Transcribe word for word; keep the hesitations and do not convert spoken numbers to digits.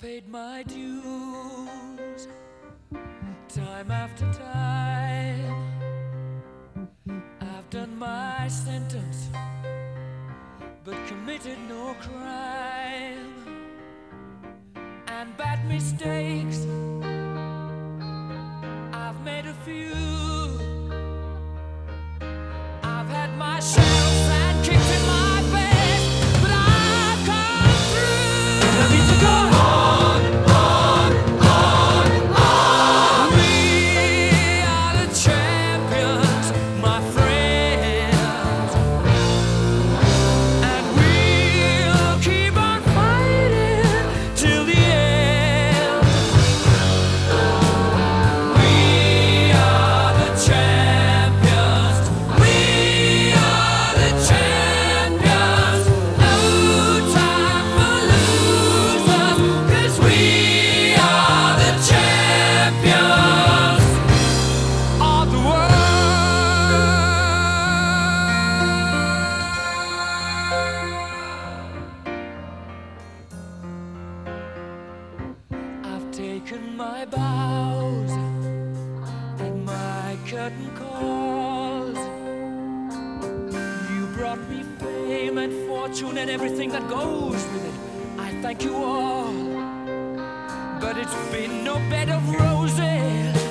paid my dues time after time. I've done my sentence but committed no crime. And bad mistakes, I've made a few. I've had my share of sand kicked in my face, but I've come through. And I need to go on, on, on, on. We are the champions, my friends, and we'll keep on fighting till the end. We are the champions. We are the champions. No time for losers, 'cause we are the champions of the world. I've taken my bows and my curtain calls. You brought me fame and fortune and everything that goes with it. I thank you all, but it's been no bed of roses.